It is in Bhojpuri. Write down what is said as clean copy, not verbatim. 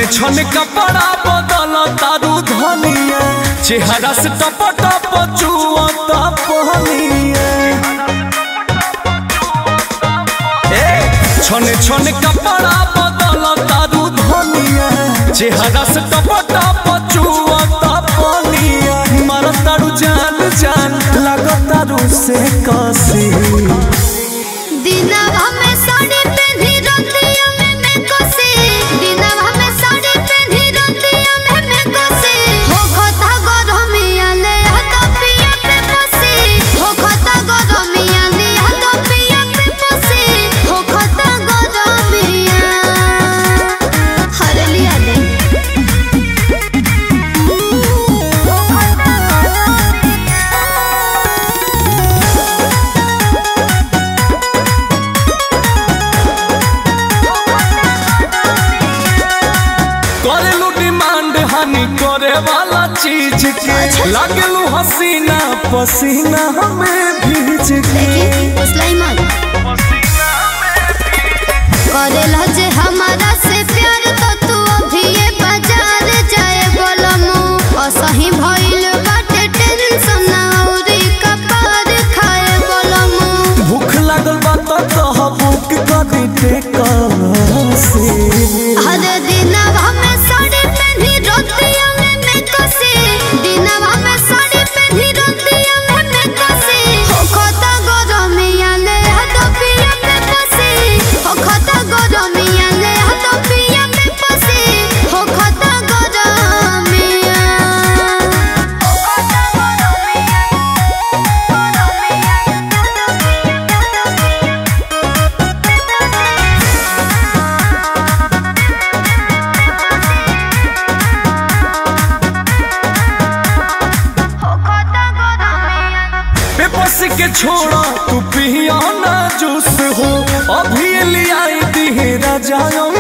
छने कपड़ा बदल तारू धनिया चेहरा से टप टप चुअता पहनिया छने छने कपड़ा बदल तारू धनिया चेहरा से टप टप चुअता पहनिया मार तारू जान जान लग तारू से कसी दिनवा में साड़ी पहनी रतिया में मैं कसे दिनवा में साड़ी पहनी रतिया में मैं कसे हो खता गरमिया ले हाथ पिया पे पसे हो खता गरमिया ले हाथ पिया पे पसे हो खता गरमिया हर लिया दे हो खता करे वाला चीज के लागलू हसीना पसीना हमें भीज के करेला जे हमारा से प्यार तो तू अभी ये बाजार जाए बोलमु असही भइल बाटे टेंशन औरी कपार खाए बोलमु भूख लागल बा तो भूख करी टेका से हर दिनवा में साड़ी पहनी रतिया में मैं कसे दिनवा में साड़ी पहनी रतिया में मैं कसे हो खता गरमिया ले हाथ पिया पे पसे हो खता गरमिया ले हाथ पिया पे पसे हो खता गरमिया बेबस के छोड़ा तू पिया ना जूस हो अभी लिया दी राजा